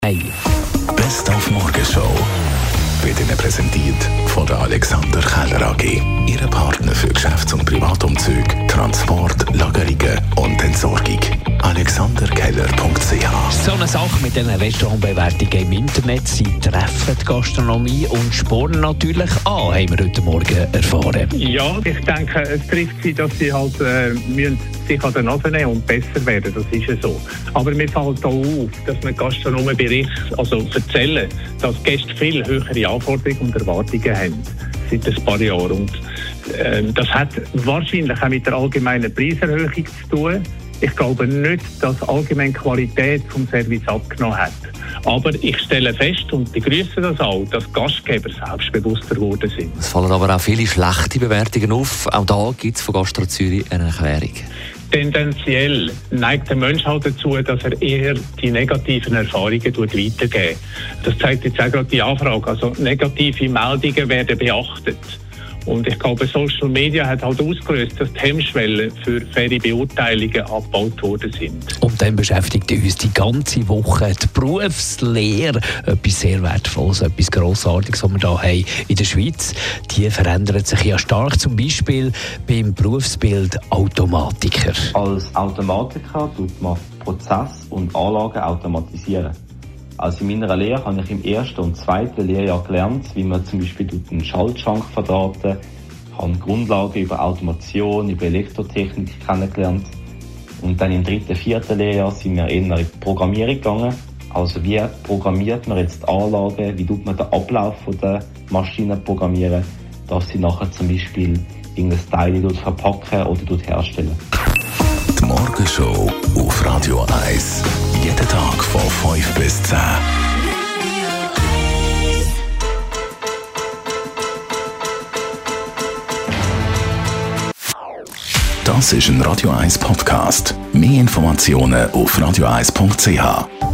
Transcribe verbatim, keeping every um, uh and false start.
Hey. Best auf Morgenshow wird Ihnen präsentiert von der Alexander Keller A G. Ihre Partner für Geschäfts- und Privatumzüge, Transport, Lagerungen und Entsorgung. alexander keller punkt c h. So eine Sache mit den Restaurantbewertungen im Internet. Sie treffen die Gastronomie und spornen natürlich an, haben wir heute Morgen erfahren. Ja, ich denke, es trifft sie, dass sie halt äh, müssen sich an der Nase nehmen und besser werden. Das ist ja so. Aber mir fällt auch auf, dass man Gastronomen berichten, also erzählen, dass Gäste viel höhere Anforderungen und Erwartungen haben seit ein paar Jahren. Und äh, das hat wahrscheinlich auch mit der allgemeinen Preiserhöhung zu tun. Ich glaube nicht, dass allgemein die Qualität vom Service abgenommen hat. Aber ich stelle fest und begrüße das auch, dass Gastgeber selbstbewusster geworden sind. Es fallen aber auch viele schlechte Bewertungen auf. Auch da gibt es von Gastro Zürich eine Erklärung. Tendenziell neigt der Mensch halt dazu, dass er eher die negativen Erfahrungen weitergibt. Das zeigt jetzt auch gerade die Anfrage. Also negative Meldungen werden beachtet. Und ich glaube, Social Media hat halt ausgelöst, dass die Hemmschwellen für faire Beurteilungen abgebaut worden sind. Und dann beschäftigt uns die ganze Woche die Berufslehre. Etwas sehr Wertvolles, etwas Grossartiges, was wir hier haben in der Schweiz. Die verändert sich ja stark, zum Beispiel beim Berufsbild Automatiker. Als Automatiker tut man Prozesse und Anlagen automatisieren. Also in meiner Lehre habe ich im ersten und zweiten Lehrjahr gelernt, wie man zum Beispiel einen Schaltschrank verdrahten, habe Grundlagen über Automation, über Elektrotechnik kennengelernt. Und dann im dritten, vierten Lehrjahr sind wir eher in die Programmierung gegangen. Also wie programmiert man jetzt Anlagen, wie tut man den Ablauf der Maschinen programmieren, dass sie nachher zum Beispiel irgendein Teil verpacken oder herstellen. Die Morgenshow auf Radio eins. Jeden Tag von fünf bis zehn. Das ist ein Radio eins Podcast. Mehr Informationen auf radio eins punkt c h.